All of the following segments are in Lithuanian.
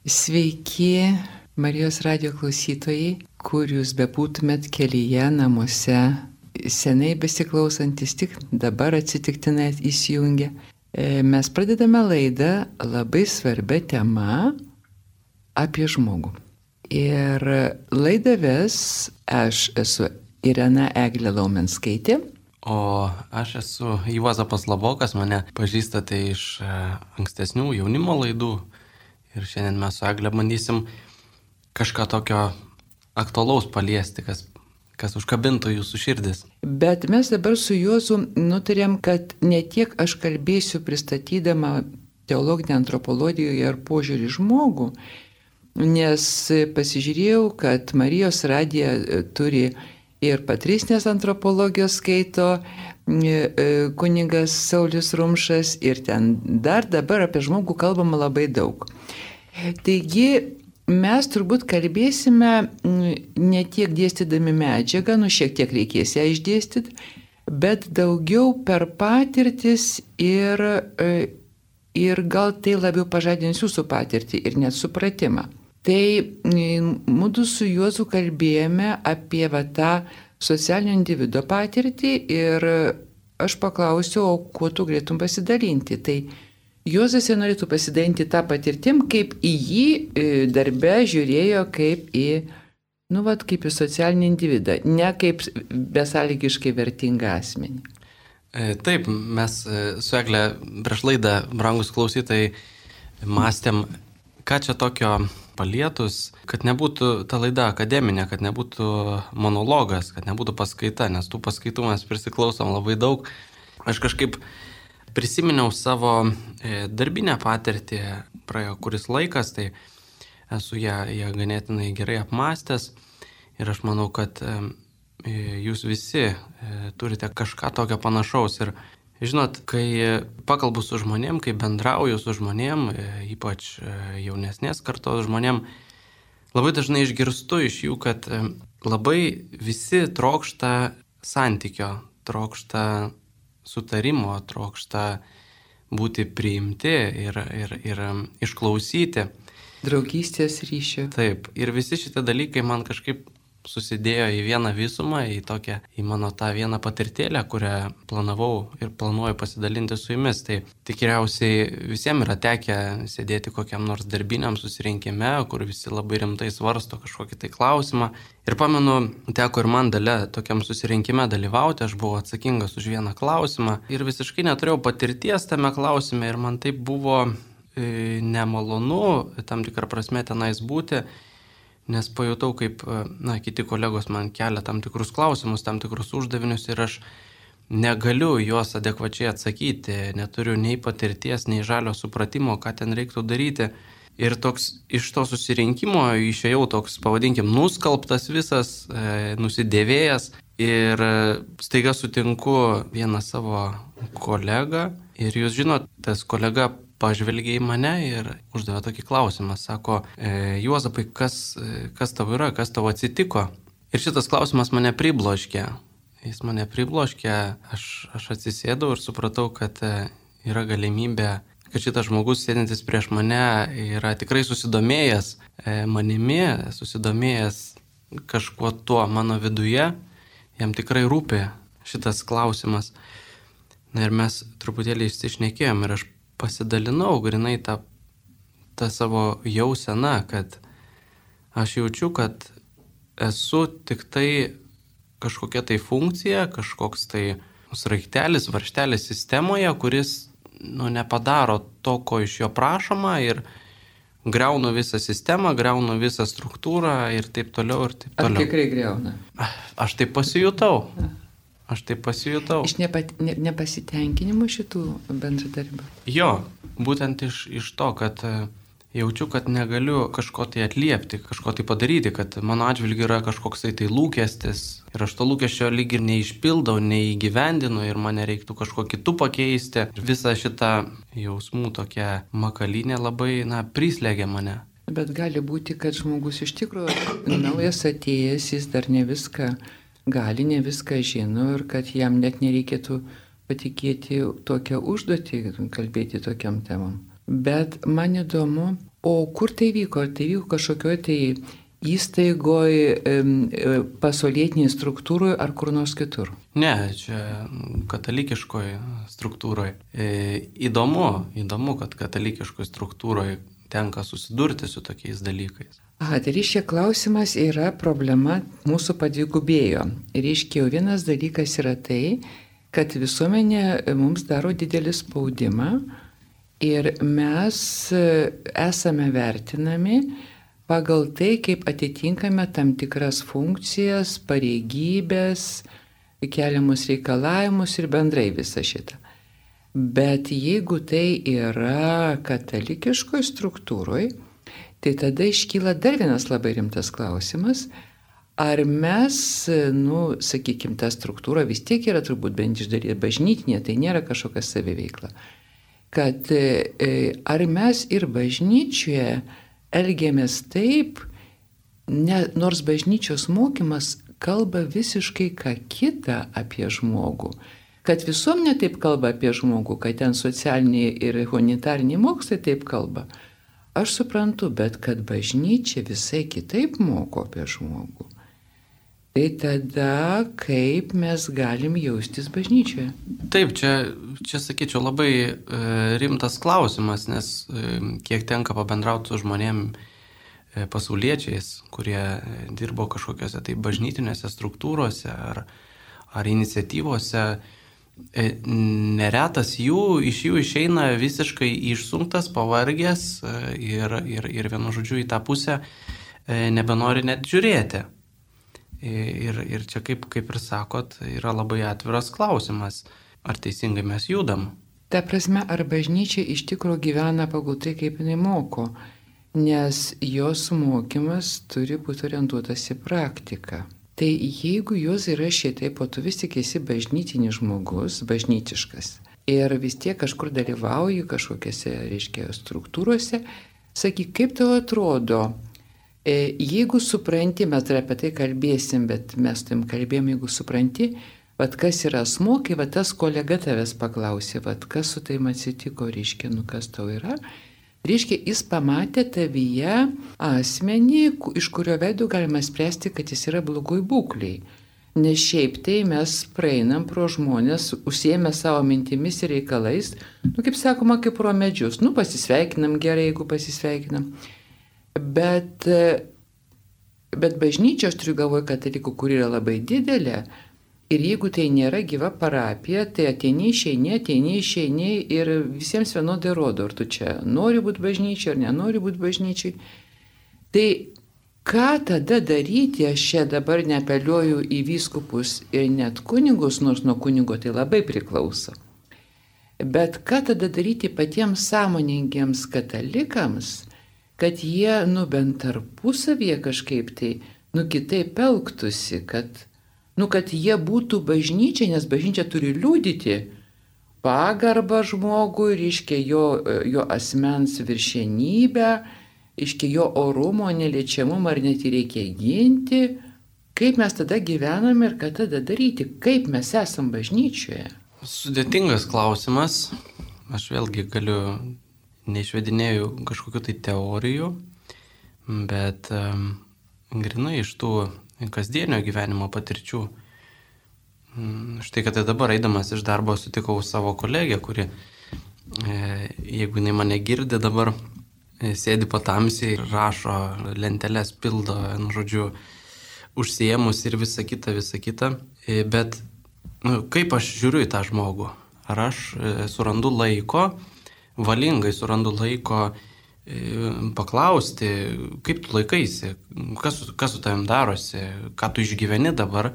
Sveiki, Marijos radijo klausytojai, kur jūs bebūtumėt kelyje, namuose, senai besiklausantis, tik dabar atsitiktinai įsijungia. Mes pradedame laidą labai svarbia tema apie žmogų. Ir laidą ves aš esu Irena Eglė Laumenskaitė. O aš esu Juozapas Labokas, mane pažįstate iš ankstesnių jaunimo laidų. Ir šiandien mes su Egle bandysim kažką tokio aktualaus paliesti, kas užkabintų jūsų širdis. Bet mes dabar su Juozu nutarėm, kad ne tiek aš kalbėsiu pristatydama teologinę antropologiją ir požiūrį žmogų, nes pasižiūrėjau, kad Marijos radija turi ir patristinės antropologijos skaito kunigas Saulius Rumšas ir ten dar dabar apie žmogų kalbama labai daug. Taigi mes turbūt kalbėsime ne tiek dėstydami medžiagą, šiek tiek reikės ją išdėstyti, bet daugiau per patirtis ir gal tai labiau pažadins jūsų patirtį ir net supratimą. Tai mudu su Juozu kalbėjome apie tą socialinio individo patirtį ir aš paklausiau, o kuo tu galėtum pasidalinti. Tai Juozas norėtų pasidalinti tą patirtim, kaip į jį darbe žiūrėjo kaip į socialinį individą, ne kaip besąlygiškai vertingą asmenį. Taip, mes su Egle prieš laidą, brangus klausytojai, mąstėm, ką čia tokio palietus, kad nebūtų ta laida akademinė, kad nebūtų monologas, kad nebūtų paskaita, nes tų paskaitų mes prisiklausom labai daug. Aš kažkaip prisiminiau savo darbinę patirtį, praėjo kuris laikas, tai esu ją ganėtinai gerai apmąstęs ir aš manau, kad jūs visi turite kažką tokio panašaus. Ir žinot, kai pakalbu su žmonėm, kai bendrauju su žmonėm, ypač jaunesnės kartos žmonėm, labai dažnai išgirstu iš jų, kad labai visi trokšta santykio, trokšta sutarimo, trokšta būti priimti ir išklausyti. Draugystės ryšio. Taip, ir visi šitie dalykai man kažkaip susidėjo į vieną visumą, į mano tą vieną patirtėlę, kurią planavau ir planuoju pasidalinti su jumis. Tai tikriausiai visiems yra tekę sėdėti kokiam nors darbiniam susirinkime, kur visi labai rimtai svarsto kažkokį tai klausimą. Ir pamenu, teko ir man tokiam susirinkime dalyvauti, aš buvau atsakingas už vieną klausimą ir visiškai neturėjau patirties tame klausime ir man taip buvo nemalonu tam tikrą prasme tenais būti, nes pajutau, kaip kiti kolegos man kelia tam tikrus klausimus, tam tikrus uždavinius ir aš negaliu juos adekvačiai atsakyti, neturiu nei patirties, nei žalio supratimo, ką ten reiktų daryti. Ir toks iš to susirinkimo išėjau toks, pavadinkim, nuskalbtas visas, nusidėvėjęs ir staiga sutinku vieną savo kolegą ir jūs žinot, tas kolega pažvelgė į mane ir uždavė tokį klausimą. Sako, Juozapai, kas tau yra, kas tau atsitiko? Ir šitas klausimas mane pribloškė. Jis mane pribloškė, aš atsisėdau ir supratau, kad yra galimybė, kad šitas žmogus sėdintis prieš mane yra tikrai susidomėjęs manimi, susidomėjęs kažkuo tuo mano viduje. Jam tikrai rūpi šitas klausimas. Na ir mes truputėlį išsišnekėjom ir aš pasidalinau grinai tą savo jauseną, kad aš jaučiu, kad esu tik tai kažkokia tai funkcija, kažkoks tai sraigtelis, varžtelis sistemoje, kuris nepadaro to, ko iš jo prašoma ir griaunu visą sistemą, griaunu visą struktūrą ir taip toliau ir taip toliau. Ar tikrai griauna? Aš taip pasijutau. Iš nepasitenkinimo šitų bendradarbių? Jo, būtent iš to, kad jaučiu, kad negaliu kažko tai atliepti, kažko tai padaryti, kad mano atžvilgiu yra kažkoks tai lūkestis ir aš to lūkesčio lyg ir neišpildau, neįgyvendinu ir mane reiktų kažko kitų pakeisti. Visa šita jausmų tokia makalynė labai, prislėgia mane. Bet gali būti, kad žmogus iš tikrųjų naujas atėjęs, jis dar ne viską gali, ne viską žino ir kad jam net nereikėtų patikėti tokią užduotį, kalbėti tokiam temam. Bet man įdomu, O kur tai vyko? Ar tai vyko kažkokioje tai įstaigoje, pasaulietiniai struktūroje ar kur nors kitur? Ne, čia katalikiškoje struktūroje. Įdomu, kad katalikiškoje struktūroje tenka susidurti su tokiais dalykais. Aha, tai reiškia, klausimas yra problema mūsų padvigubėjo. Reiškia, jau vienas dalykas yra tai, kad visuomenė mums daro didelį spaudimą ir mes esame vertinami pagal tai, kaip atitinkame tam tikras funkcijas, pareigybės, keliamus reikalavimus ir bendrai visą šitą. Bet jeigu tai yra katalikiškoje struktūroje, tai tada iškyla dar vienas labai rimtas klausimas, ar mes, sakykime, ta struktūra vis tiek yra turbūt bent iš dalies bažnytinė, tai nėra kažkokia saviveikla, kad ar mes ir bažnyčioje elgiamės taip, nors bažnyčios mokymas kalba visiškai ką kitą apie žmogų, kad visuomenė taip kalba apie žmogų, kad ten socialiniai ir humanitariniai mokslai taip kalba. Aš suprantu, bet kad bažnyčia visai kitaip moko apie žmogų. Tai tada kaip mes galim jaustis bažnyčioje? Taip, čia sakyčiau, labai rimtas klausimas, nes kiek tenka pabendrauti su žmonėm pasauliečiais, kurie dirbo kažkokiose tai bažnytinėse struktūrose ar iniciatyvose, neretas iš jų išeina visiškai išsunktas, pavargęs ir vienu žodžiu į tą pusę nebenori net žiūrėti. Ir čia, kaip ir sakot, yra labai atviras klausimas, ar teisingai mes judam. Ta prasme, ar bažnyčia iš tikrųjų gyvena pagal tai, kaip jinai moko, nes jos mokymas turi būti orientuotas į praktiką. Tai jeigu jūs yra šitaip, o tu vis tik esi bažnytinis žmogus, bažnytiškas, ir vis tiek kažkur dalyvauji kažkokiose, reiškia, struktūrose, sakyk, kaip tau atrodo, jeigu supranti, mes apie tai kalbėsim, bet mes tam kalbėjom, jeigu supranti, vat kas yra asmuo, kai vat tas kolega tavęs paklausė, vat kas su taim atsitiko, reiškia, kas tau yra, reiškia, jis pamatė tavyje asmenį, iš kurio veidų galima spręsti, kad jis yra blogoj būkliai. Nes šiaip tai mes praeinam pro žmonės, užsiėmę savo mintimis ir reikalais, kaip sakoma, kaip pro medžius. Pasisveikinam gerai, jeigu pasisveikinam. Bet bažnyčios, turiu galvoje, katalikų, kur yra labai didelė, ir jeigu tai nėra gyva parapija, tai ateini, išeini ir visiems vienodai rodo, ar tu čia nori būti bažnyčiai, ar nenori būti bažnyčiai. Tai ką tada daryti, aš čia dabar neapeliuoju į vyskupus ir net kunigus, nors nuo kunigo tai labai priklauso. Bet ką tada daryti patiems sąmoningiems katalikams, kad jie, bent tarpusavyje kažkaip tai, kitaip elgtųsi, kad jie būtų bažnyčia, nes bažnyčia turi liudyti pagarbą žmogui, reiškia jo asmens viršenybę, reiškia jo orumo, neliečiamumą, ar net reikia ginti. Kaip mes tada gyvename ir ką tada daryti? Kaip mes esam bažnyčioje? Sudėtingas klausimas. Aš vėlgi neišvedinėju kažkokių tai teorijų, bet grinai iš tų kasdienio gyvenimo patirčių. Štai, kad dabar eidamas iš darbo sutikau savo kolegę, kuri, jeigu jinai mane girdi, dabar sėdi patamsiai, rašo lenteles, pildo, užsiėmus ir visa kita. Bet kaip aš žiūriu į tą žmogų? Ar aš surandu laiko, valingai surandu laiko paklausti, kaip tu laikaisi, kas su tavim darosi, ką tu išgyveni dabar.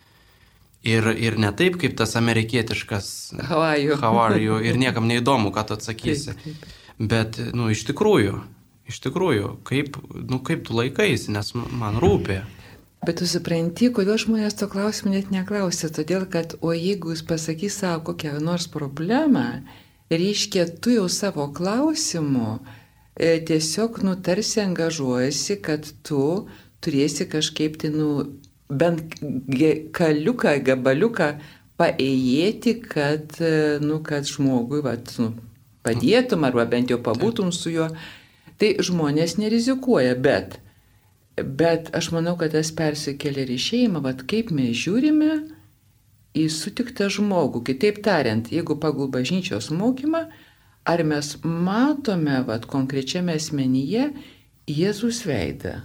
Ir ne taip, kaip tas amerikietiškas How are you, ir niekam neįdomu, ką tu atsakysi. Bet, iš tikrųjų, kaip tu laikaisi, nes man rūpi. Bet tu supranti, kodėl žmonės to klausimą net neklausia, todėl kad, o jeigu jūs pasakys savo kokią nors problemą, reiškia, tu jau savo klausimu tiesiog, tarsi angažuojasi, kad tu turėsi kažkaip tai, bent gabaliuką paėjėti, kad žmogui, padėtum arba bent jau pabūtum su juo. Tai žmonės nerizikuoja, bet aš manau, kad tas persikelia ir į šeimą, vat kaip mes žiūrime į sutiktą žmogų. Kitaip tariant, jeigu pagal bažnyčios mokymą, ar mes matome vat konkrečiame asmenyje Jėzus veidą.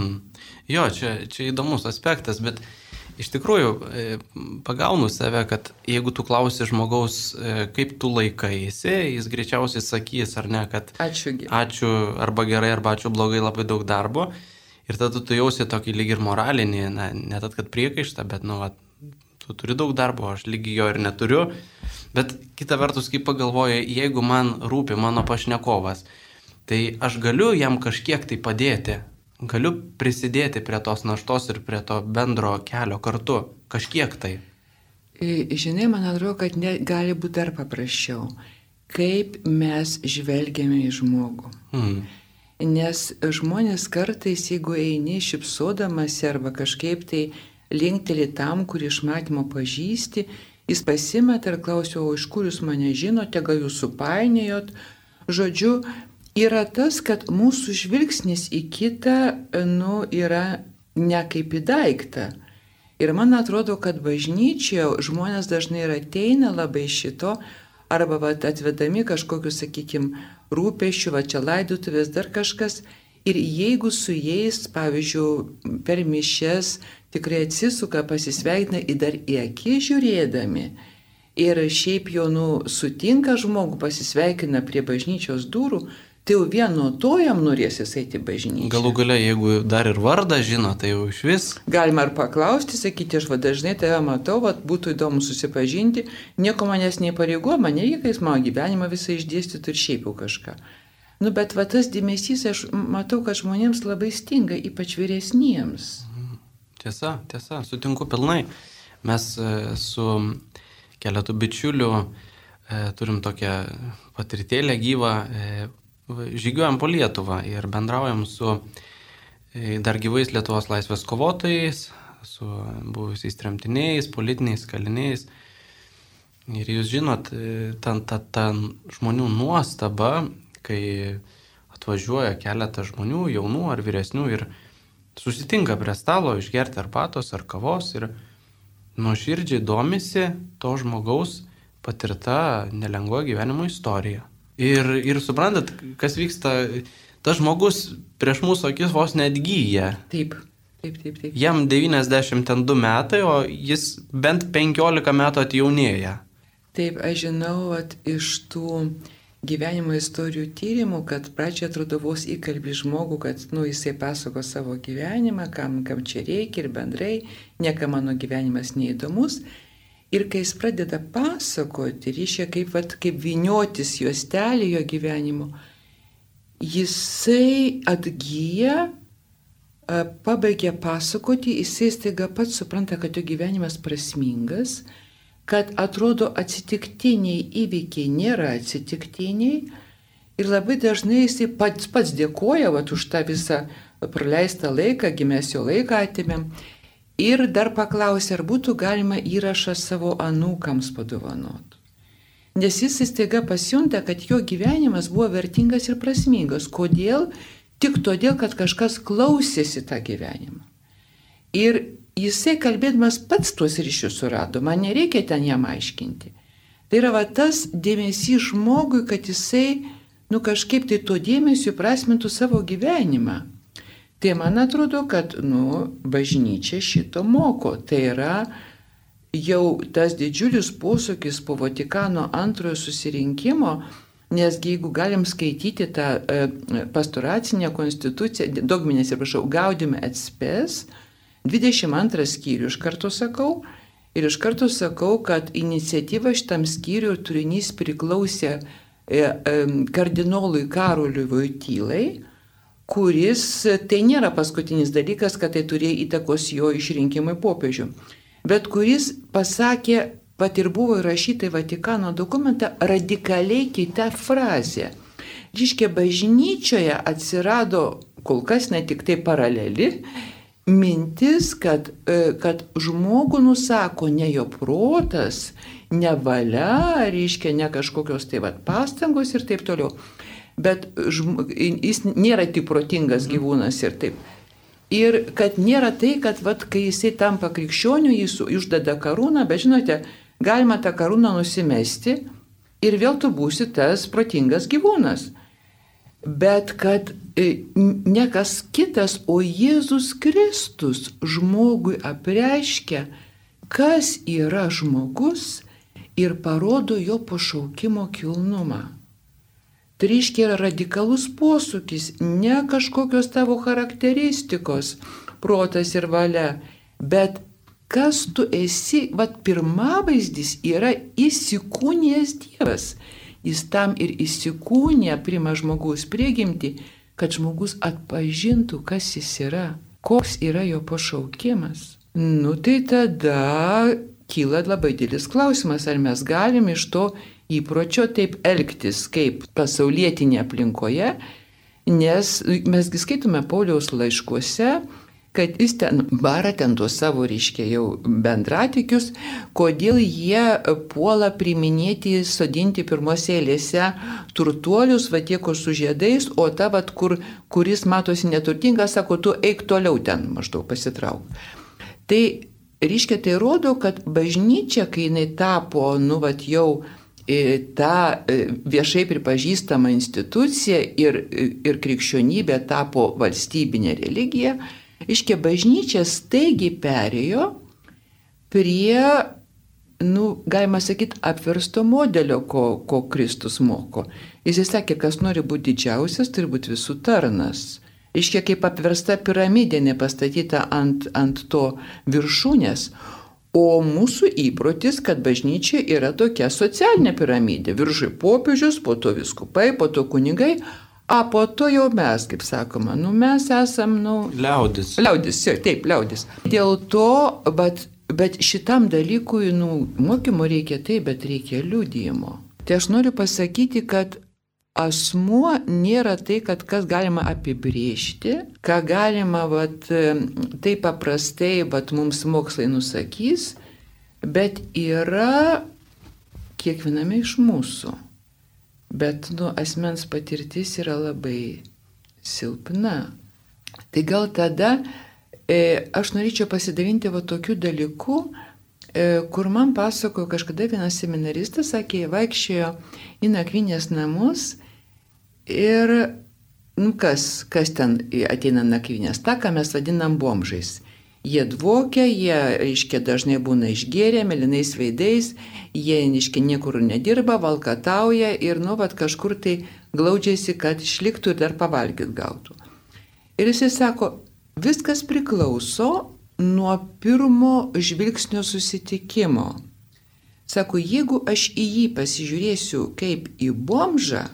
Jo, čia įdomus aspektas, bet iš tikrųjų pagaunu save, kad jeigu tu klausi žmogaus, kaip tu laikaisi, jis greičiausiai sakys, ar ne, kad ačiū arba gerai, arba ačiū blogai, labai daug darbo. Ir tada tu jausi tokį lyg ir moralinį, ne tad, kad priekaištą, bet, tu turi daug darbo, aš lygi jo ir neturiu. Bet kita vertus, kai pagalvoju, jeigu man rūpi mano pašnekovas, tai aš galiu jam kažkiek tai padėti, galiu prisidėti prie tos naštos ir prie to bendro kelio kartu, kažkiek tai. Žinai, man atrodo, kad gali būti dar paprasčiau, kaip mes žvelgiame į žmogų. Nes žmonės kartais, jeigu eini šypsodamasi arba kažkaip tai linkteli tam, kurį iš matymo pažįsti, jis pasimeta ir klausia, o iš kur jūs mane žinote, gal jūs supainiojot. Žodžiu, yra tas, kad mūsų žvilgsnis į kitą, yra ne kaip į daiktą. Ir man atrodo, kad bažnyčioje žmonės dažnai ir ateina labai šito, arba atvedami kažkokiu, sakykime, rūpesčiu, čia laidotuvės, dar kažkas. Ir jeigu su jais, pavyzdžiui, per mišias tikrai atsisuka, pasisveikina ir dar į akį žiūrėdami, ir šiaip jau sutinka žmogų, pasisveikina prie bažnyčios durų, tai jau vien nuo to jam norėsis eiti bažnyčią. Galų gale, jeigu dar ir vardą žino, tai jau iš vis. Galima ir paklausti, sakyti, aš dažnai tave matau, būtų įdomu susipažinti, nieko manęs neįpareigoja, man nereikia, kad jis mano gyvenimą visą išdėstytų ir šiaip jau kažką. Bet tas dėmesys, aš matau, kad žmonėms labai stinga, ypač vyresniems. Tiesa, sutinku pilnai. Mes su keletu bičiulių turim tokią patirtėlę gyvą, žygiuojam po Lietuvą ir bendraujam su dar gyvais Lietuvos laisvės kovotojais, su buvusiais tremtiniais, politiniais kaliniais. Ir jūs žinot, ta žmonių nuostaba, kai atvažiuoja keletą žmonių, jaunų ar vyresnių, ir susitinka prie stalo išgerti arbatos ar kavos ir nuoširdžiai domisi to žmogaus patirta nelengva gyvenimo istorija. Ir suprantat, kas vyksta, tas žmogus prieš mūsų akis vos neatgyja. Taip. Jam 92 metai, o jis bent 15 metų atjaunėja. Taip, aš žinau, iš tų gyvenimo istorijų tyrimų, kad pradžioje atrodo vos įkalbi žmogų, kad jisai pasako savo gyvenimą, kam čia reikia ir bendrai, niekam mano gyvenimas neįdomus. Ir kai jis pradeda pasakoti, reiškia kaip vyniotis juostelį jo gyvenimo, jisai atgyja, pabaigia pasakoti, jisai staiga pats supranta, kad jo gyvenimas prasmingas, kad atrodo atsitiktiniai įvykiai nėra atsitiktiniai ir labai dažnai jisai pats dėkoja už tą visą praleistą laiką, mes jo laiką atėmėm. Ir dar paklausė, ar būtų galima įrašą savo anūkams padovanoti. Nes jis staiga pasijunta, kad jo gyvenimas buvo vertingas ir prasmingas. Kodėl? Tik todėl, kad kažkas klausėsi tą gyvenimą. Ir jisai kalbėdamas pats tuos ryšius surado, man nereikia ten jam aiškinti. Tai yra tas dėmesys žmogui, kad jisai kažkaip tai to dėmesio prasmintų savo gyvenimą. Tai man atrodo, kad bažnyčia šito moko. Tai yra jau tas didžiulis posūkis po Vatikano antrojo susirinkimo, nes jeigu galim skaityti tą pastoracinę konstituciją, dogminės, Gaudium et Spes, 22 skyrių iš karto sakau, ir iš karto sakau, kad iniciatyva šitam skyriui ir turinys priklausė kardinolui Karoliui Vojtylai, kuris, tai nėra paskutinis dalykas, kad tai turėjo įtakos jo išrinkimui popiežių, bet kuris pasakė, ir buvo įrašyta į Vatikano dokumentą radikaliai kitą frazę. Reiškia, bažnyčioje atsirado kol kas ne tik tai paraleli mintis, kad žmogų nusako ne jo protas, ne valia, reiškia, ne kažkokios pastangos ir taip toliau, bet jis nėra tik protingas gyvūnas ir taip. Ir kad nėra tai, kad kai jisai tampa krikščioniu, jis uždeda karūną, bet žinote, galima tą karūną nusimesti ir vėl tu būsi tas protingas gyvūnas. Bet kad ne kas kitas, o Jėzus Kristus žmogui apreiškia, kas yra žmogus ir parodo jo pašaukimo kilnumą. Tai reiškia yra radikalus posūkis, ne kažkokios tavo charakteristikos, protas ir valia, bet kas tu esi, pirmavaizdis yra įsikūnijęs Dievas. Jis tam ir įsikūnė, priima žmogaus prigimtį, kad žmogus atpažintų, kas jis yra, koks yra jo pašaukimas. Tai tada kyla labai didelis klausimas, ar mes galim iš to įpročio taip elgtis kaip pasaulietinė aplinkoje, nes mesgi skaitome Pauliaus laiškuose, kad jis ten bara tuos savo, reiškia, jau bendratikius, kodėl jie puola priminėti, sodinti pirmose eilėse turtuolius, tie, kur su žiedais, o ta, kuris matosi neturtingas, sako, tu eik toliau ten, maždaug pasitrauk. Tai, reiškia, tai rodo, kad bažnyčia, kai jinai tapo, jau ta viešai pripažįstama institucija ir krikščionybė tapo valstybinė religija, reiškia, bažnyčia staigiai perėjo prie, galima sakyti, apversto modelio, ko Kristus moko. Jis sakė, kas nori būti didžiausias, turi būti visų tarnas. Reiškia, kaip apversta piramidė nepastatyta ant to viršūnės. O mūsų įprotis, kad bažnyčia yra tokia socialinė piramidė. Viršui popiežius, po to vyskupai, po to kunigai, po to jau mes, kaip sakoma, mes esam, liaudis. Liaudis, taip, liaudis. Dėl to, bet šitam dalykui, mokymo reikia taip, bet reikia liudijimo. Tai aš noriu pasakyti, kad asmuo nėra tai, kad kas galima apibrėžti, ką galima taip paprastai mums mokslai nusakys, bet yra kiekviename iš mūsų. Bet asmens patirtis yra labai silpna. Tai gal tada aš norėčiau pasidalinti tokiu dalyku, kur man pasakojo kažkada vienas seminaristas, sakė, vaikščiojo į nakvynės namus ir, kas ten ateina nakvynės, tą, ką mes vadinam bomžais. Jie dvokia, jie, reiškia, dažnai būna išgėrę, mėlynais veidais, jie, reiškia, niekur nedirba, valkatauja ir, kažkur tai glaudžiasi, kad išliktų ir dar pavalgyt gautų. Ir jisai sako, viskas priklauso nuo pirmo žvilgsnio susitikimo. Sako, jeigu aš į jį pasižiūrėsiu kaip į bomžą,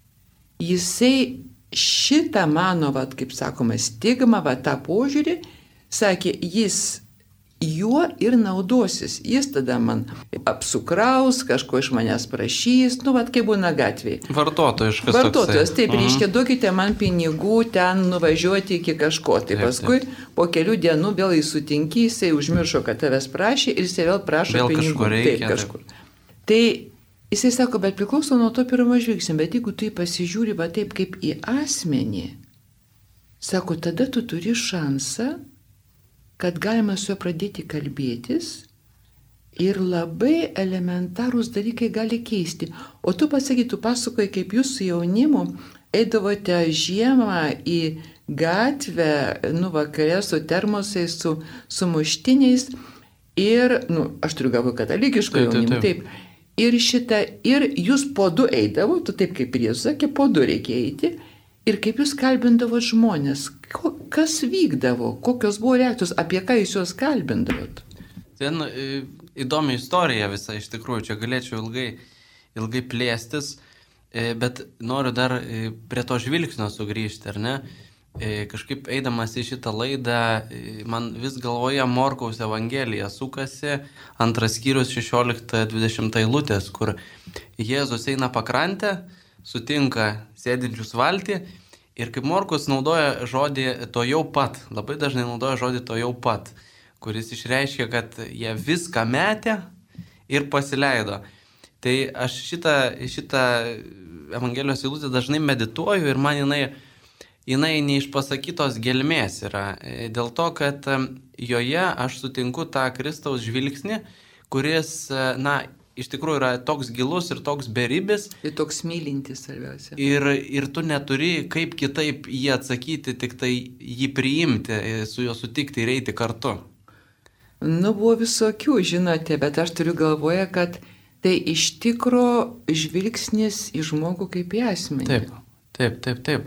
jisai šitą mano, kaip sakoma, stigmą, tą požiūrį, sakė, jis juo ir naudosis. Jis tada man apsukraus, kažko iš manęs prašys, kaip būna gatvėje. Vartotojiškas. Vartotojas, taip, reiškia, duokite man pinigų ten nuvažiuoti iki kažko. Tai paskui po kelių dienų vėl jis sutinki, jisai užmiršo, kad tavęs prašė ir jisai vėl prašo vėl pinigų. Kažkur reikia, taip, kažkur. Tai jisai sako, bet priklauso nuo to pirmo žvilgsnio, bet jeigu tu pasižiūri taip kaip į asmenį, sako, tada tu turi šansą, kad galima su juo pradėti kalbėtis ir labai elementarūs dalykai gali keisti. O tu pasakoji, kaip jūs su jaunimu eidavote žiemą į gatvę, vakare su termosais, su muštiniais ir, aš turiu galvoje katalikiško jaunimą, taip. Ir jūs po du eidavo, tu taip kaip ir Jėzus sakė, po du reikia eiti. Ir kaip jūs kalbindavot žmonės, kas vykdavo, kokios buvo reakcijos, apie ką jūs juos kalbindavot? Ten įdomi istorija visa, iš tikrųjų, čia galėčiau ilgai plėstis, bet noriu dar prie to žvilgsnio sugrįžti, ar ne? Kažkaip eidamas į šitą laidą, man vis galvoje Morkaus Evangelija sukasi, 2 skyrius 16-20 eilutės, kur Jėzus eina pakrantę, sutinka sėdinčius valtį ir kaip Morkus naudoja žodį to jau pat, labai dažnai naudoja žodį to jau pat, kuris išreiškia, kad jie viską metė ir pasileido. Tai aš šitą Evangelijos eilutę dažnai medituoju ir man jinai neišpasakytos gelmės yra. Dėl to, kad joje aš sutinku tą Kristaus žvilgsnį, kuris, iš tikrųjų yra toks gilus ir toks beribis. Ir toks mylintis svarbiausia. Ir tu neturi kaip kitaip jį atsakyti, tik tai jį priimti, su juo sutikti ir eiti kartu. Buvo visokių, žinote, bet aš turiu galvoje, kad tai iš tikro žvilgsnis į žmogų kaip į asmenį. Taip.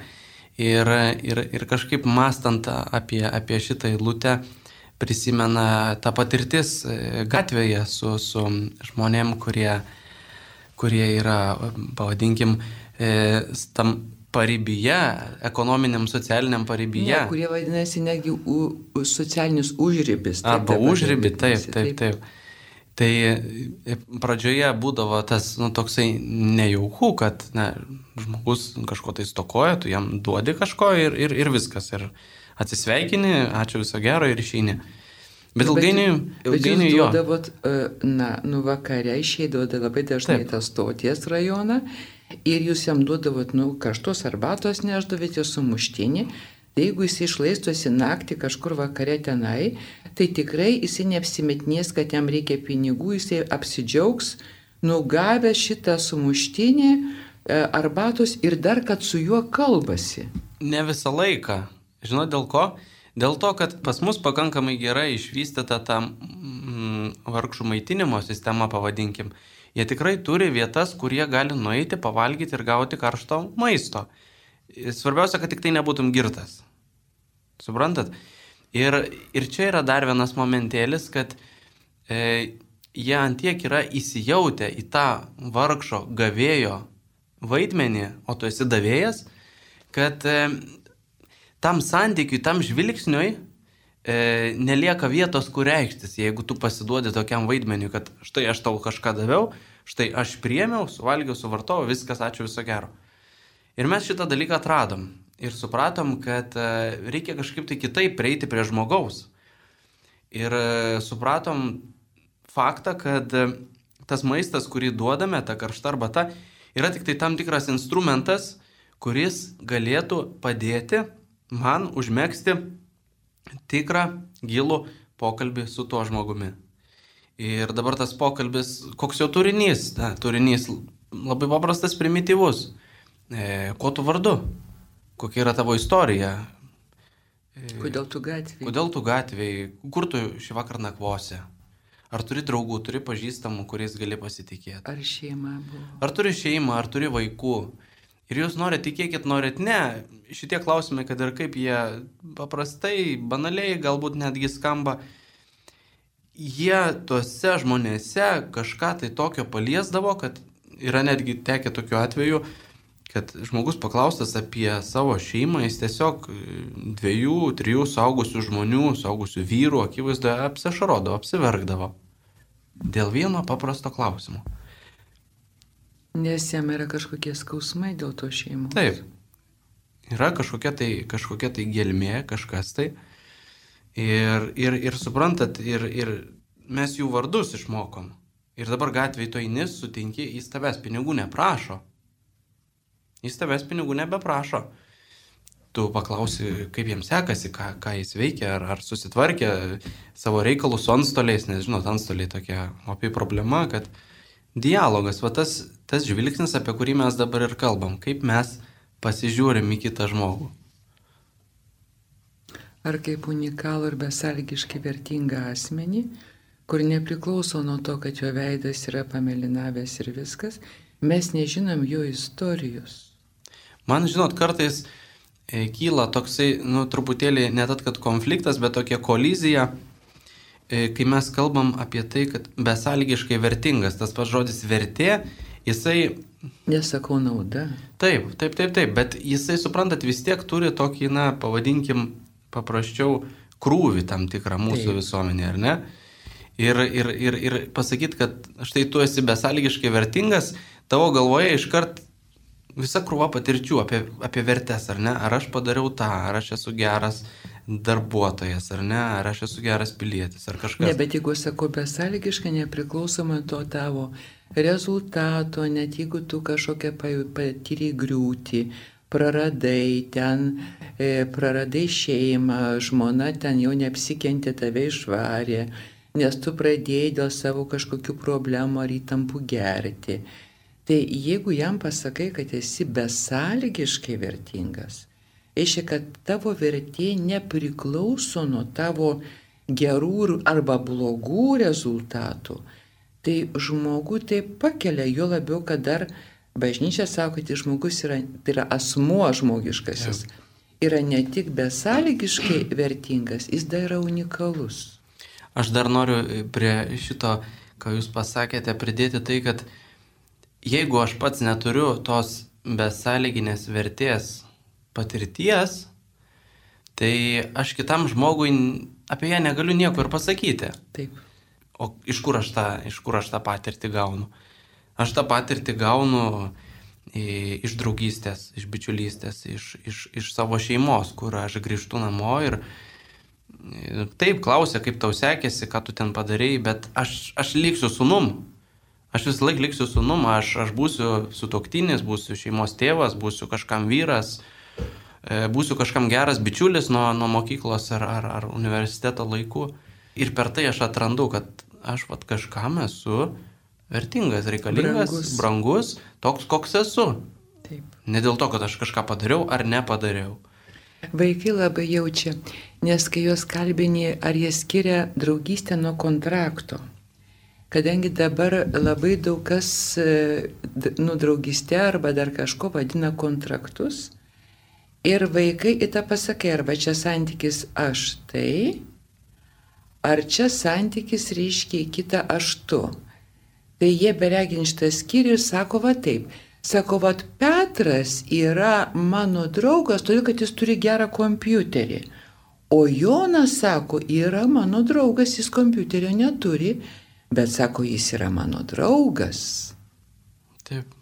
Ir kažkaip mąstant apie šitą eilutę, prisimena ta patirtis gatvėje su žmonėm, kurie yra, pavadinkim, tam paribyje, ekonominiam, socialiniam paribyje. Ne, kurie vadinasi netgi socialinis užribis. Arba užribį, taip. Tai pradžioje būdavo tas toksai nejauku, kad žmogus kažko tai stokoja, tu jam duodi kažko ir viskas. Ir atsisveikini, ačiū viso gero ir išeini. Bet ilgainiui jo. Duodavot, vakare išeidavote labai dažnai tą stoties rajoną ir jūs jam duodavot, karštos arbatos neždavėte sumuštinį. Tai jeigu jis išlaistosi naktį kažkur vakare tenai, tai tikrai jis neapsimetinės, kad jam reikia pinigų, jis apsidžiaugs, nugavę šitą sumuštinį, arbatos ir dar, kad su juo kalbasi. Ne visą laiką. Žinot dėl ko? Dėl to, kad pas mus pakankamai gerai išvystyta ta vargšų maitinimo sistema, pavadinkim. Jie tikrai turi vietas, kur jie gali nueiti, pavalgyti ir gauti karšto maisto. Svarbiausia, kad tik tai nebūtum girtas. Suprantat? Ir čia yra dar vienas momentėlis, kad jie antiek yra įsijautę į tą vargšo gavėjo vaidmenį, o tu esi davėjas, kad tam santykiui, tam žvilgsniui nelieka vietos, kur reikštis, jeigu tu pasiduodi tokiam vaidmeniui, kad štai aš tau kažką daviau, štai aš priėmiau, suvalgiau, suvartojau, viskas, ačiū, viso gero. Ir mes šitą dalyką atradom ir supratom, kad reikia kažkaip tai kitaip prieiti prie žmogaus. Ir supratom faktą, kad tas maistas, kurį duodame, ta karšta arbata, yra tik tai tam tikras instrumentas, kuris galėtų padėti man užmegzti tikrą gilų pokalbį su tuo žmogumi. Ir dabar tas pokalbis, koks jo turinys? Turinys labai paprastas, primityvus. Kuo tu vardu? Kokia yra tavo istorija? Kodėl tu gatvėje? Kodėl tu gatvėje? Kur tu šį vakarą nakvosi? Ar turi draugų, turi pažįstamų, kuriais gali pasitikėti? Ar šeima buvo? Ar turi šeimą, ar turi vaikų? Ir jūs norit, tikėkit, norit, ne. Šitie klausimai, kad ir kaip jie paprastai, banaliai galbūt netgi skamba, jie tuose žmonėse kažką tai tokio paliesdavo, kad yra netgi tekę tokiu atveju, kad žmogus paklaustas apie savo šeimą, jis tiesiog 2-3 suaugusių žmonių, suaugusių vyrų akivaizdoje apsišarodavo, apsiverkdavo. Dėl vieno paprasto klausimo. Nes jam yra kažkokie skausmai dėl to šeimos. Taip. Yra kažkokia tai gelmė, kažkas tai. Ir suprantat, ir mes jų vardus išmokom. Ir dabar gatvėje to eini, sutinki, jis tavęs pinigų neprašo. Jis tavęs pinigų nebeprašo. Tu paklausi, kaip jiems sekasi, ką jis veikia, ar susitvarkė savo reikalus su antstoliais, nes žinot, antstoliai tokia opi problema, kad dialogas, va tas žvilgsnis, apie kurį mes dabar ir kalbam, kaip mes pasižiūrim į kitą žmogų. Ar kaip unikalų ir besąlygiškai vertingą asmenį, kur nepriklauso nuo to, kad jo veidas yra pamelinavęs ir viskas, mes nežinom jo istorijos. Man, žinot, kartais kyla toksai, truputėlį ne tad, kad konfliktas, bet tokia kolizija, kai mes kalbam apie tai, kad besąlygiškai vertingas, tas pats žodis vertė, jisai... Nesakau nauda. Taip, bet jisai, suprantat, vis tiek turi tokį, pavadinkim, paprasčiau krūvį tam tikrą mūsų visuomenė, ar ne? Ir pasakyti, kad štai tu esi besąlygiškai vertingas, tavo galvoje iškart visa krūva patirčių apie vertes, ar ne? Ar aš padariau tą, ar aš esu geras darbuotojas, ar ne? Ar aš esu geras pilietis, ar kažkas. Ne, bet jeigu sakau besąlygiškai, nepriklausomai to tavo rezultato, net jeigu tu kažkokią patyrei griūtį, praradai ten, praradai šeimą, žmona ten jau neapsikentė, tave išvarė, nes tu pradėjai dėl savo kažkokių problemų ar įtampų gerti. Tai jeigu jam pasakai, kad esi besąlygiškai vertingas, reiškia, kad tavo vertė nepriklauso nuo tavo gerų arba blogų rezultatų, tai žmogų tai pakelia, jo labiau, kad dar bažnyčia sako, kad žmogus yra, tai yra asmuo žmogiškasis, yra ne tik besąlygiškai vertingas, jis dar yra unikalus. Aš dar noriu prie šito, ką jūs pasakėte, pridėti tai, kad jeigu aš pats neturiu tos besąlyginės vertės patirties, tai aš kitam žmogui apie ją negaliu nieko ir pasakyti. Taip. O iš kur aš tą patirtį gaunu? Aš tą patirtį gaunu iš draugystės, iš bičiulystės, iš savo šeimos, kur aš grįžtu namo ir taip klausia, kaip tau sekėsi, ką tu ten padarei, bet aš liksiu sūnum. Aš visą laiką liksiu sūnum, aš būsiu sutuoktinis, būsiu šeimos tėvas, būsiu kažkam vyras, būsiu kažkam geras bičiulis nuo mokyklos ar universiteto laikų. Ir per tai aš atrandu, kad aš kažkam esu vertingas, reikalingas, brangus, toks, koks esu. Taip. Ne dėl to, kad aš kažką padariau ar nepadariau. Vaikai labai jaučia, nes kai juos kalbini, ar jie skiria draugystę nuo kontrakto. Kadangi dabar labai daug kas draugystę arba dar kažko vadina kontraktus, ir vaikai į tą pasakai, arba čia santykis aš tai, ar čia santykis reiškia kitą aš tu. Tai jie beregint šitą skyrių ir sako va taip. Sako, va Petras yra mano draugas, todėl kad jis turi gerą kompiuterį. O Jonas sako, yra mano draugas, jis kompiuterio neturi, bet sako, jis yra mano draugas. Taip.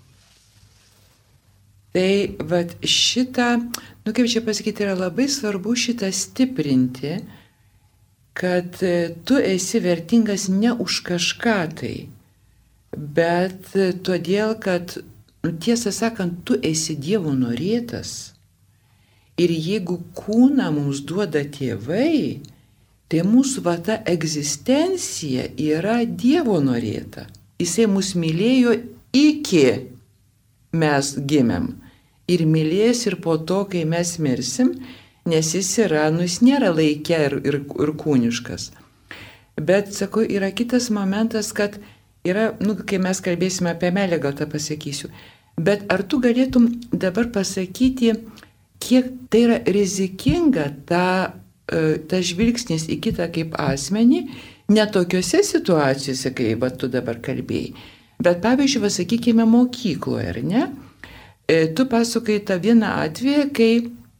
Tai va šitą, kaip čia pasakyti, yra labai svarbu šitą stiprinti, kad tu esi vertingas ne už kažką tai, bet todėl, kad tiesą sakant, tu esi Dievo norėtas. Ir jeigu kūną mums duoda tėvai, tai mūsų ta egzistencija yra Dievo norėta. Jisai mus mylėjo iki mes gimėm. Ir mylės ir po to, kai mes mirsim, nes jis yra, jis nėra laike ir kūniškas. Bet, sakau, yra kitas momentas, kad yra, kai mes kalbėsime apie meilę, gal tą pasakysiu, bet ar tu galėtum dabar pasakyti, kiek tai yra rizikinga ta žvilgsnis į kitą kaip asmenį, ne tokiuose situacijose, kaip tu dabar kalbėjai, bet pavyzdžiui, sakykime, mokykloje, ar ne? Tu pasakai tą vieną atvejį, kai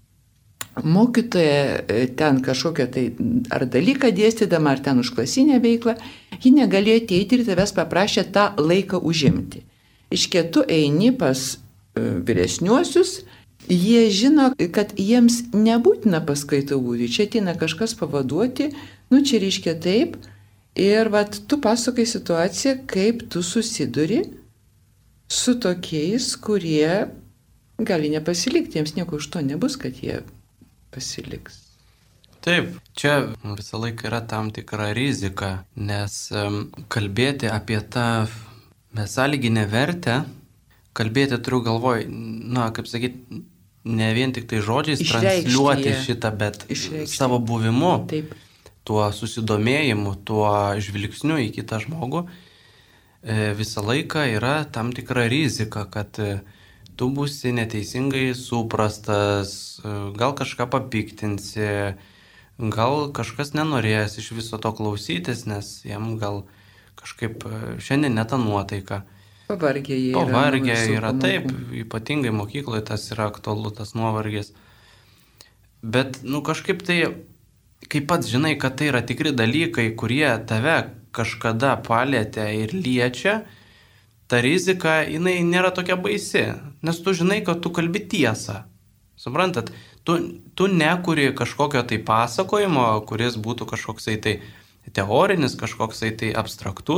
mokytoja ten kažkokią tai ar dalyką dėstydama, ar ten užklasinę veiklą, ji negalėjo ateiti ir tavęs paprašė tą laiką užimti. Iškia, tu eini pas vyresniuosius, jie žino, kad jiems nebūtina paskaitų būti, čia ateina kažkas pavaduoti, čia reiškia taip, ir tu pasakai situaciją, kaip tu susiduri su tokiais, kurie gali nepasilikti, jiems nieko iš to nebus, kad jie pasiliks. Taip, čia visą laiką yra tam tikra rizika, nes kalbėti apie tą besąlyginę vertę, kalbėti turiu galvoj, kaip sakyti, ne vien tik tai žodžiais transliuoti šitą, bet savo buvimu, taip, tuo susidomėjimu, tuo žvilgsniu į kitą žmogų, visą laiką yra tam tikra rizika, kad tu būsi neteisingai suprastas, gal kažką papiktinsi, gal kažkas nenorės iš viso to klausytis, nes jam gal kažkaip šiandien ne ta nuotaika. Pavargę yra, taip, ypatingai mokykloje tas yra aktualu, tas nuovargis. Bet, kažkaip tai, kai pats žinai, kad tai yra tikri dalykai, kurie tave kažkada palietė ir liečia, ta rizika, jinai nėra tokia baisi, nes tu žinai, kad tu kalbi tiesą. Suprantat, tu nekuri kažkokio tai pasakojimo, kuris būtų kažkoksai tai teorinis, kažkoksai tai abstraktus,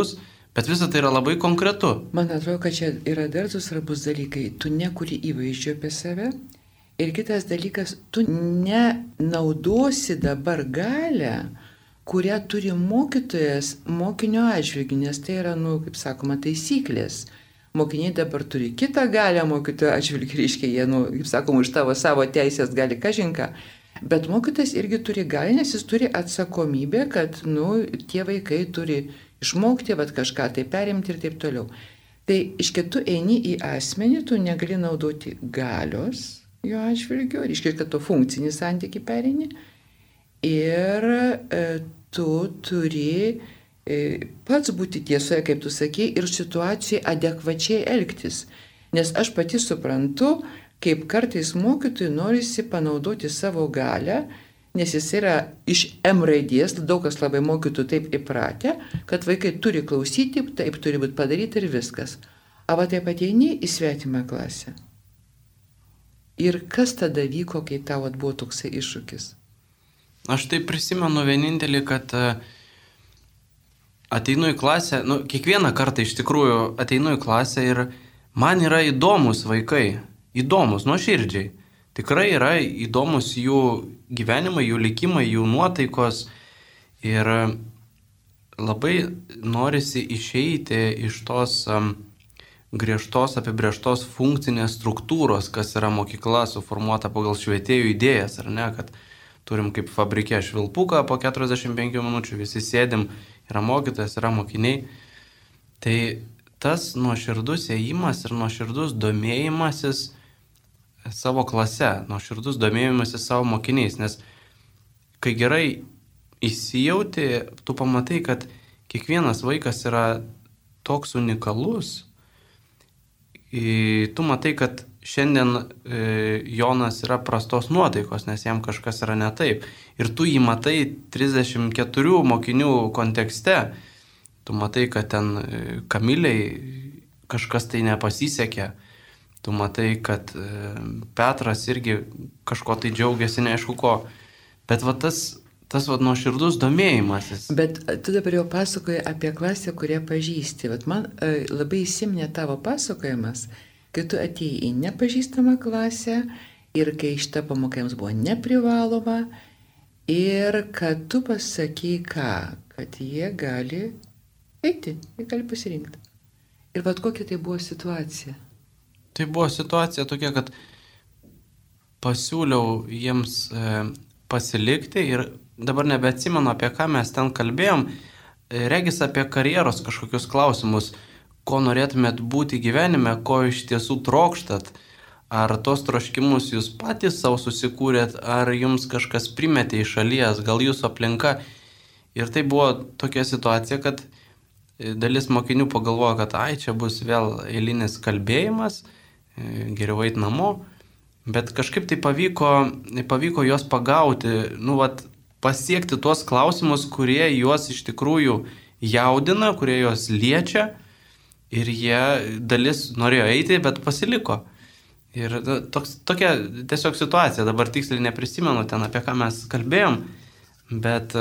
Bet visa tai yra labai konkretu. Man atrodo, kad čia yra dar du svarbus dalykai. Tu nekuri įvaizdžio apie save. Ir kitas dalykas, tu nenaudosi dabar galę, kurią turi mokytojas mokinio atžvilgiu, nes tai yra, kaip sakoma, taisyklės. Mokiniai dabar turi kitą galę mokytojo atžvilgiu, reiškia, jie, kaip sakoma, už savo teisės gali kažinką. Bet mokytojas irgi turi galę, nes jis turi atsakomybę, kad, tie vaikai turi išmokti, kažką tai perimti ir taip toliau. Tai, iškia, tu eini į asmenį, tu negali naudoti galios jo atžvilgiu, reiškia, kad tu funkcinį santykį perini ir tu turi pats būti tiesoje, kaip tu sakei, ir situacijai adekvačiai elgtis. Nes aš pati suprantu, kaip kartais mokytojui norisi panaudoti savo galią, nes jis yra iš M raidės, daug kas labai mokytų taip įpratę, kad vaikai turi klausyti, taip turi būti padaryti ir viskas. Ava taip ateini į svetimą klasę. Ir kas tada vyko, kai tau buvo toksai iššūkis? Aš tai prisimenu vienintelį, kad ateinu į klasę, kiekvieną kartą iš tikrųjų ateinu į klasę ir man yra įdomus vaikai. Įdomus, nuoširdžiai. Tikrai yra įdomus jų gyvenimai, jų likimai, jų nuotaikos ir labai norisi išeiti iš tos griežtos apibrėžtos funkcinės struktūros, kas yra mokykla suformuota pagal švietėjų idėjas, ar ne, kad turim kaip fabrike švilpuką po 45 minučių, visi sėdim, yra mokytojas, yra mokiniai. Tai tas nuoširdus ėjimas ir nuoširdus domėjimasis savo klase, nuoširdus domėjimasis savo mokiniais, nes kai gerai įsijauti, tu pamatai, kad kiekvienas vaikas yra toks unikalus. Tu matai, kad šiandien Jonas yra prastos nuotaikos, nes jam kažkas yra ne taip. Ir tu jį matai 34 mokinių kontekste. Tu matai, kad ten Kamiliai kažkas tai nepasisekė. Tu matai, kad Petras irgi kažko tai džiaugiasi, neaišku ko. Bet tas nuoširdus domėjimasis. Bet tu dabar jau pasakoji apie klasę, kurią pažįsti. Man labai įsiminė tavo pasakojimas, kai tu atėjai į nepažįstamą klasę ir kai šita pamoka jiems buvo neprivaloma ir kad tu pasakei kad jie gali eiti, jie gali pasirinkti. Ir kokia tai buvo situacija? Tai buvo situacija tokia, kad pasiūliau jiems pasilikti ir dabar nebeatsimenu, apie ką mes ten kalbėjom, regis apie karjeros kažkokius klausimus, ko norėtumėt būti gyvenime, ko iš tiesų trokštat, ar tos troškimus jūs patys savo susikūrėt, ar jums kažkas primetė iš šalies, gal jūsų aplinka. Ir tai buvo tokia situacija, kad dalis mokinių pagalvojo, kad čia bus vėl eilinis kalbėjimas, geriau eit namo, bet kažkaip tai pavyko juos pagauti, pasiekti tuos klausimus, kurie juos iš tikrųjų jaudina, kurie juos liečia ir jie dalis norėjo eiti, bet pasiliko. Ir tokia tiesiog situacija, dabar tiksliai neprisimenu ten, apie ką mes kalbėjom, bet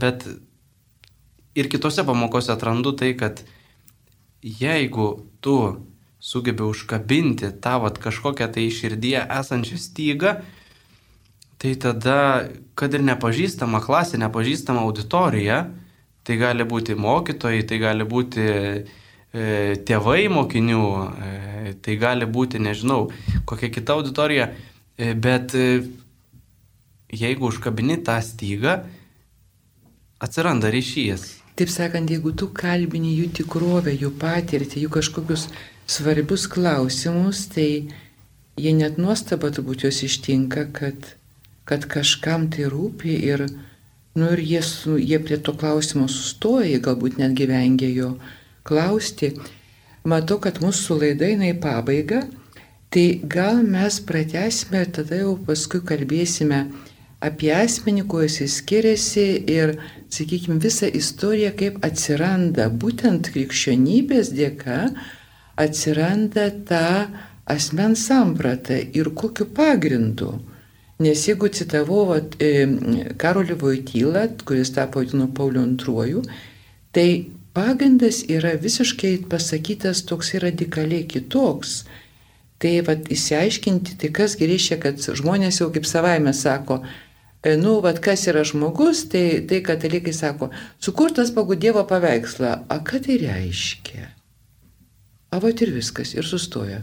ir kitose pamokose atrandu tai, kad jeigu tu sugebi užkabinti tą kažkokią tai širdyje esančią stygą, tai tada, kad ir nepažįstama klasė, nepažįstama auditorija, tai gali būti mokytojai, tai gali būti tėvai mokinių, tai gali būti, nežinau, kokia kita auditorija, bet jeigu užkabini tą stygą, atsiranda ryšys. Taip sakant, jeigu tu kalbini jų tikrovę, jų patirtį, jų kažkokius svarbius klausimus, tai jie net nuostaba turbūt jos ištinka, kad kažkam tai rūpi ir jie prie to klausimo sustoja, galbūt netgi vengia jo klausti. Matau, kad mūsų laida eina į pabaigą, tai gal mes pratęsime ir tada jau paskui kalbėsime apie asmenį, kuo jis skiriasi ir, sakykime, visą istoriją, kaip atsiranda būtent krikščionybės dėka, atsiranda ta asmens samprata ir kokiu pagrindu. Nes jeigu citavau Karolį Voitylą, kuris tapo Jonu Pauliu II, tai pagrindas yra visiškai pasakytas toks radikaliai kitoks. Tai įsiaiškinti, tai kasgi reiškia, kad žmonės jau kaip savaime sako, kas yra žmogus, tai katalikai sako, sukurtas pagal Dievo paveikslą. A ką tai reiškia? Ir viskas, ir sustoja.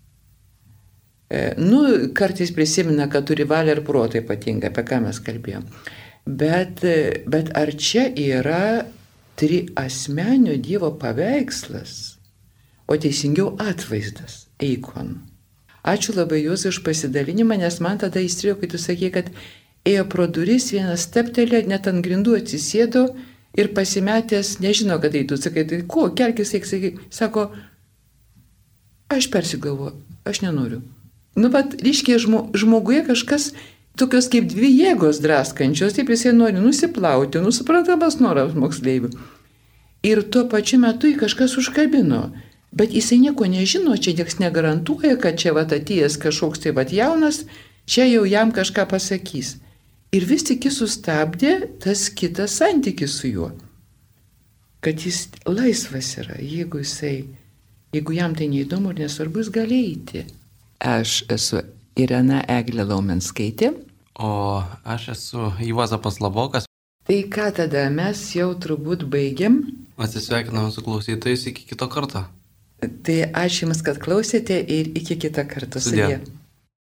Kartais prisimena, kad turi valią ir protą ypatingai, apie ką mes kalbėjom. Bet ar čia yra triasmenio Dievo paveikslas, o teisingiau atvaizdas, eikon. Ačiū labai Jūs už pasidalinimą, nes man tada įstrijo, kai tu sakė, kad ėjo pro duris, vienas steptelė, net ant grindų atsisėdo ir pasimetęs, nežino, kad eitų. Sakai, tai ko, kelkis, sako, aš persigalvoju, aš nenoriu. Ryškiai žmoguje kažkas tokios kaip dvi jėgos draskančios, taip jisai nori nusiplauti, suprantamas noras moksleivių. Ir tuo pačiu metu jį kažkas užkabino, bet jisai nieko nežino, čia nieks negarantuoja, kad čia atėjęs kažkoks jaunas, čia jau jam kažką pasakys. Ir vis tik jis sustabdė tas kitas santykis su juo, kad jis laisvas yra, jeigu jam tai neįdomu ir nesvarbu, jis gali eiti. Aš esu Irena Eglė Laumenskaitė. O aš esu Juozapas Labokas. Tai ką tada, mes jau turbūt baigiam. Atsisveikinam su klausytojais iki kito karto. Tai ačiū Jums, kad klausėte ir iki kito karto. Sudie.